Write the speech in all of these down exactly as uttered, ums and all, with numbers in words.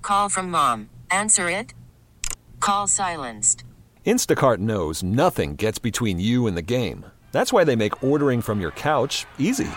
call from mom. Answer it. Call silenced. Instacart knows nothing gets between you and the game. That's why they make ordering from your couch easy.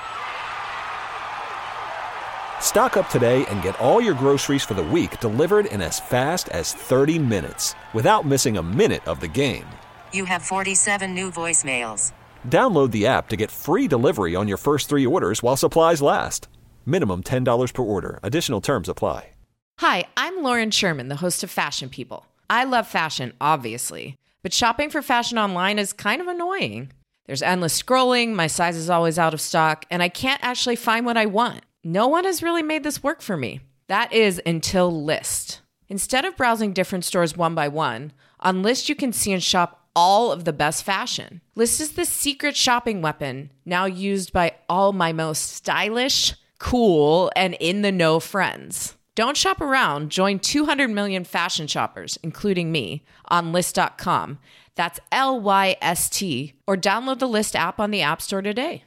Stock up today and get all your groceries for the week delivered in as fast as thirty minutes without missing a minute of the game. You have forty-seven new voicemails. Download the app to get free delivery on your first three orders while supplies last. Minimum ten dollars per order. Additional terms apply. Hi, I'm Lauren Sherman, the host of Fashion People. I love fashion, obviously, but shopping for fashion online is kind of annoying. There's endless scrolling, my size is always out of stock, and I can't actually find what I want. No one has really made this work for me. That is until Lyst. Instead of browsing different stores one by one, on Lyst you can see and shop all of the best fashion. Lyst is the secret shopping weapon now used by all my most stylish, cool, and in-the-know friends. Don't shop around. Join two hundred million fashion shoppers, including me, on Lyst dot com. That's L Y S T. Or download the Lyst app on the App Store today.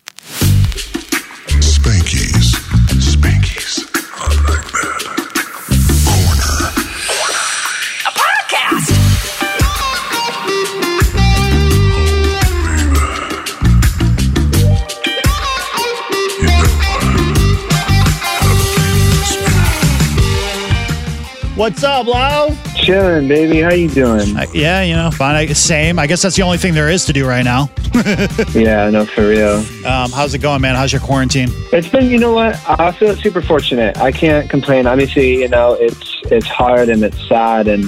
Spankies. Spankies. I like that. Corner. A podcast! You know What's up, Lau? Chilling, baby. How you doing? Uh, yeah, you know, fine. I, same. I guess that's the only thing there is to do right now. Yeah, no, for real. Um, how's it going, man? How's your quarantine? It's been, you know what? I feel super fortunate. I can't complain. Obviously, you know, it's it's hard and it's sad, and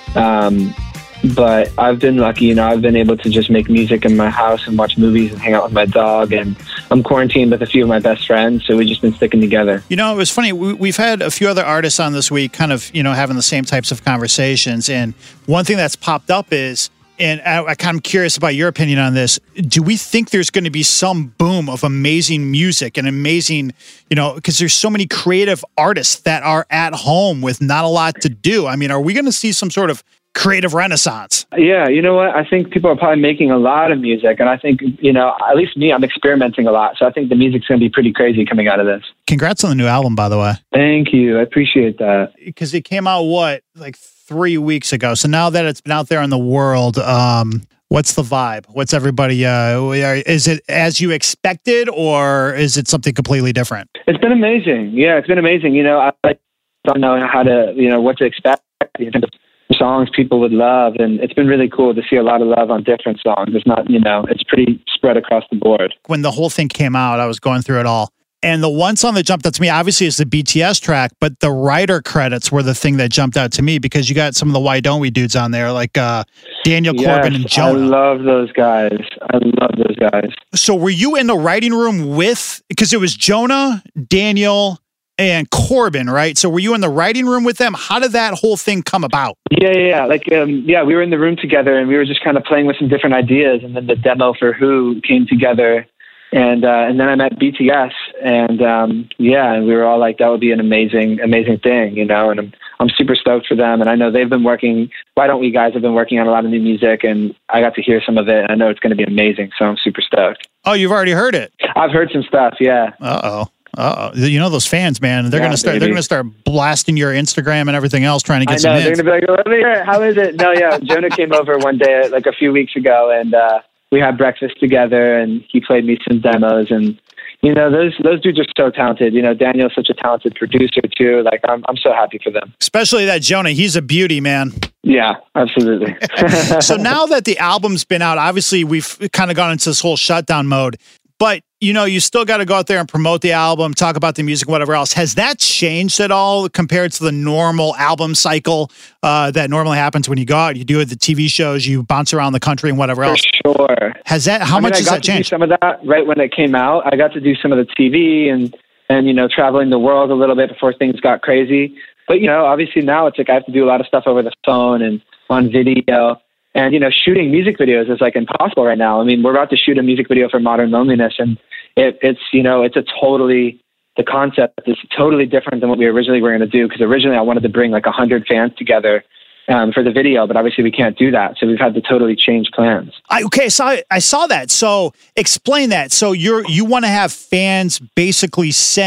um, but I've been lucky. You know, I've been able to just make music in my house and watch movies and hang out with my dog. And I'm quarantined with a few of my best friends, so we've just been sticking together. You know, it was funny. We, we've had a few other artists on this week, kind of, you know, having the same types of conversations. And one thing that's popped up is, and I, I kind of curious about your opinion on this. Do we think there's going to be some boom of amazing music and amazing, you know, because there's so many creative artists that are at home with not a lot to do? I mean, are we going to see some sort of creative renaissance? Yeah, you know what? I think people are probably making a lot of music, and I think, you know, at least me, I'm experimenting a lot. So I think the music's going to be pretty crazy coming out of this. Congrats on the new album, by the way. Thank you. I appreciate that. Because it came out, what, like three weeks ago. So now that it's been out there in the world, um, what's the vibe? What's everybody, uh, is it as you expected, or is it something completely different? It's been amazing. Yeah, it's been amazing. You know, I don't know how to, you know, what to expect in terms of songs people would love, and it's been really cool to see a lot of love on different songs. It's not, you know, it's pretty spread across the board. When the whole thing came out, I was going through it all, and the one song that jumped out to me, obviously, is the B T S track, but the writer credits were the thing that jumped out to me, because you got some of the Why Don't We dudes on there, like uh, Daniel Yes, Corbin and Jonah. I love those guys. I love those guys. So were you in the writing room with, because it was Jonah, Daniel, and Corbin, right? So were you in the writing room with them? How did that whole thing come about? Yeah, yeah, yeah. Like, um, yeah, we were in the room together, and we were just kind of playing with some different ideas, and then the demo for Who came together, and uh, and then I met B T S, and um, yeah, and we were all like, that would be an amazing, amazing thing, you know. And I'm I'm super stoked for them, and I know they've been working. Why Don't We guys have been working on a lot of new music, and I got to hear some of it, and I know it's going to be amazing. So I'm super stoked. Oh, you've already heard it? I've heard some stuff. Yeah. Uh oh. Uh oh, you know those fans, man. They're Yeah, gonna start. baby. They're gonna start blasting your Instagram and everything else, trying to get I some know, they're hits. going to be like, let me hear it. How is it? No, yeah, Jonah came over one day, like a few weeks ago, and uh, we had breakfast together, and he played me some demos, and, you know, those those dudes are so talented. You know, Daniel's such a talented producer, too. Like, I'm I'm so happy for them. Especially that Jonah. He's a beauty, man. Yeah, absolutely. So now that the album's been out, obviously we've kind of gone into this whole shutdown mode, but you know, you still got to go out there and promote the album, talk about the music, whatever else. Has that changed at all compared to the normal album cycle uh, that normally happens when you go out, you do the T V shows, you bounce around the country and whatever else? For sure. Has that, how I mean, much I has got that to do changed? some of that right when it came out. I got to do some of the T V and, and, you know, traveling the world a little bit before things got crazy. But, you know, obviously now it's like I have to do a lot of stuff over the phone and on video. And, you know, shooting music videos is like impossible right now. I mean, we're about to shoot a music video for Modern Loneliness, and it, it's, you know, it's a totally, the concept is totally different than what we originally were going to do. Because originally I wanted to bring like a hundred fans together um, for the video, but obviously we can't do that. So we've had to totally change plans. I, okay, so I, I saw that. So explain that. So you're you want to have fans basically send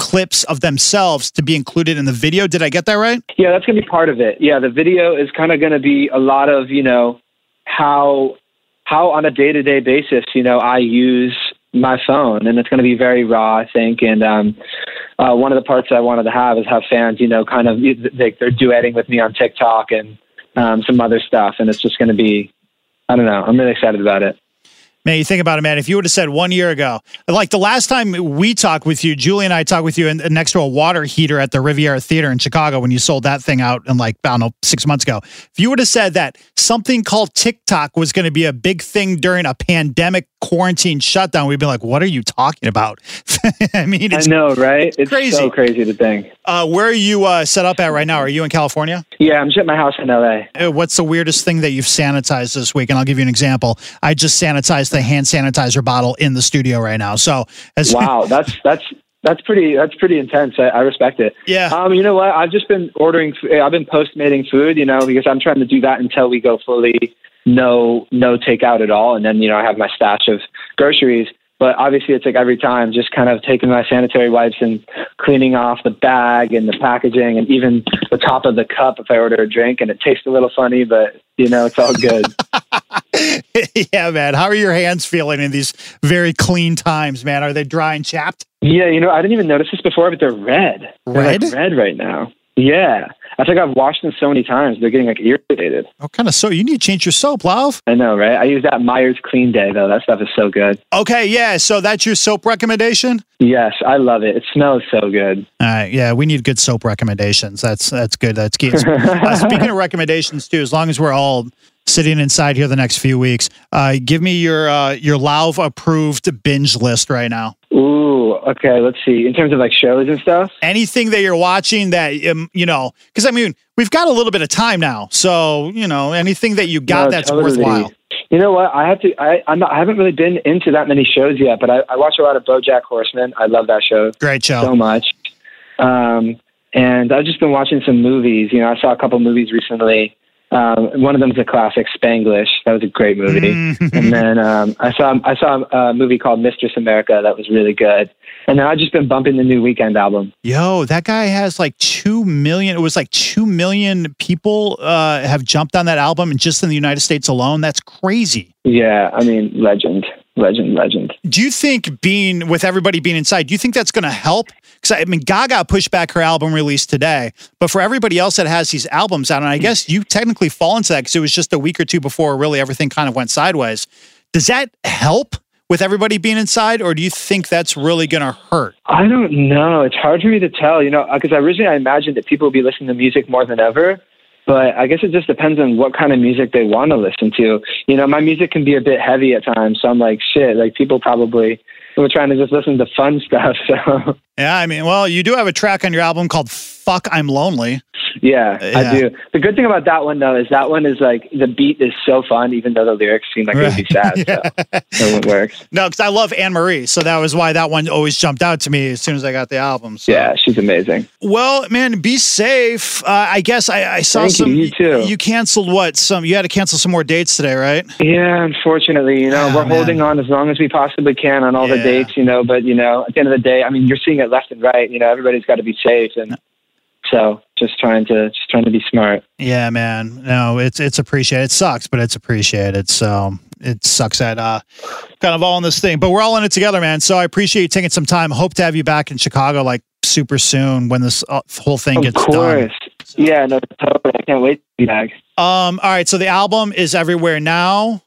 clips of themselves to be included in the video. Did I get that right? Yeah, that's going to be part of it. Yeah, the video is kind of going to be a lot of, you know, how how on a day-to-day basis, you know, I use my phone, and it's going to be very raw, I think. And um, uh, one of the parts I wanted to have is have fans, you know, kind of they, they're duetting with me on TikTok and um, some other stuff, and it's just going to be, I don't know, I'm really excited about it. Man, you think about it, man. If you would have said one year ago, like the last time we talked with you, Julie and I talked with you in, next to a water heater at the Riviera Theater in Chicago when you sold that thing out in like, I don't know, six months ago. If you would have said that something called TikTok was going to be a big thing during a pandemic quarantine shutdown, we'd be like, what are you talking about? I mean, it's I know, right? It's crazy. so crazy to think. Uh, where are you uh, set up at right now? Are you in California? Yeah, I'm just at my house in L A. Uh, What's the weirdest thing that you've sanitized this week? And I'll give you an example. I just sanitized the hand sanitizer bottle in the studio right now. So, as Wow, that's that's that's pretty that's pretty intense. I, I respect it. Yeah. Um, you know what? I've just been ordering. I've been postmating food. You know, because I'm trying to do that until we go fully no no takeout at all, and then you know I have my stash of groceries. But obviously, it's like every time just kind of taking my sanitary wipes and cleaning off the bag and the packaging and even the top of the cup if I order a drink, and it tastes a little funny, but you know it's all good. Yeah, man. How are your hands feeling in these very clean times, man? Are they dry and chapped? Yeah, you know, I didn't even notice this before, but they're red. They're Red? like red right now. Yeah. I think I've washed them so many times. They're getting like irritated. What kind of soap? You need to change your soap, love. I know, right? I use that Myers Clean Day, though. That stuff is so good. Okay, yeah. So that's your soap recommendation? Yes, I love it. It smells so good. All right, yeah. We need good soap recommendations. That's that's good. That's key. Uh, speaking of recommendations, too, as long as we're all sitting inside here the next few weeks, uh, give me your uh, your Lauv approved binge list right now. Ooh, okay. Let's see. In terms of like shows and stuff. Anything that you're watching that, um, you know, because I mean, we've got a little bit of time now. So, you know, anything that you got No, that's totally. worthwhile. You know what? I have to. I I'm not, I haven't really been into that many shows yet, but I, I watch a lot of BoJack Horseman. I love that show Great show. so much. Um, and I've just been watching some movies. You know, I saw a couple movies recently. Um, one of them is a classic, Spanglish. That was a great movie. And then um, I saw I saw a movie called Mistress America that was really good. And then I've just been bumping the new Weeknd album. Yo, that guy has like two million. It was like two million people uh, have jumped on that album, and just in the United States alone, that's crazy. Yeah, I mean, legend, legend, legend. Do you think being with everybody being inside, do you think that's going to help? Because I mean, Gaga pushed back her album release today, but for everybody else that has these albums out, and I guess you technically fall into that because it was just a week or two before really everything kind of went sideways. Does that help with everybody being inside, or do you think that's really going to hurt? I don't know. It's hard for me to tell, you know, because originally I imagined that people would be listening to music more than ever. But I guess it just depends on what kind of music they want to listen to. You know, my music can be a bit heavy at times. So I'm like, shit, like people probably were trying to just listen to fun stuff. So Yeah, I mean, well, you do have a track on your album called Fuck, I'm Lonely. yeah, Yeah. I do. The good thing about that one, though, is that one is like the beat is so fun, even though the lyrics seem like it would be sad. Yeah. So it works. No, because I love Anne Marie. So that was why that one always jumped out to me as soon as I got the album. So. Yeah, she's amazing. Well, man, be safe. Uh, I guess I, I saw Thank some. you, you too. You canceled what? Some. You had to cancel some more dates today, right? Yeah, unfortunately, you know, Oh, we're man. holding on as long as we possibly can on all Yeah. the dates, you know, but, you know, at the end of the day, I mean, you're seeing it left and right. You know, everybody's got to be safe. And so just trying to just trying to be smart. Yeah, man. No, it's it's appreciated. It sucks, but it's appreciated. So it sucks that uh, kind of all in this thing, but we're all in it together, man. So I appreciate you taking some time. Hope to have you back in Chicago like super soon when this uh, whole thing Of gets course. Yeah, no, totally. I can't wait to be back. done. Um. All right. So the album is everywhere now.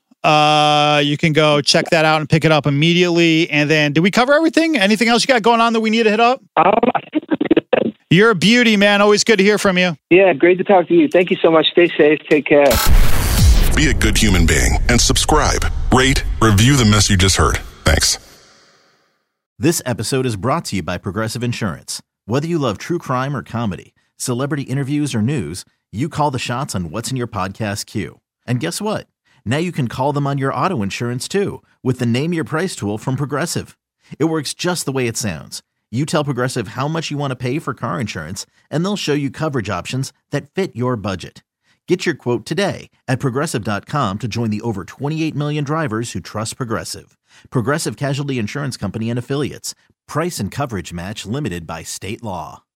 Uh, you can go check that out and pick it up immediately. And then, did we cover everything? Anything else you got going on that we need to hit up? Um, I think we're good. You're a beauty, man. Always good to hear from you. Yeah, great to talk to you. Thank you so much. Stay safe. Take care. Be a good human being and subscribe, rate, review the mess you just heard. Thanks. This episode is brought to you by Progressive Insurance. Whether you love true crime or comedy, celebrity interviews or news, you call the shots on what's in your podcast queue. And guess what? Now you can call them on your auto insurance too with the Name Your Price tool from Progressive. It works just the way it sounds. You tell Progressive how much you want to pay for car insurance, and they'll show you coverage options that fit your budget. Get your quote today at Progressive dot com to join the over twenty-eight million drivers who trust Progressive. Progressive Casualty Insurance Company and Affiliates. Price and coverage match limited by state law.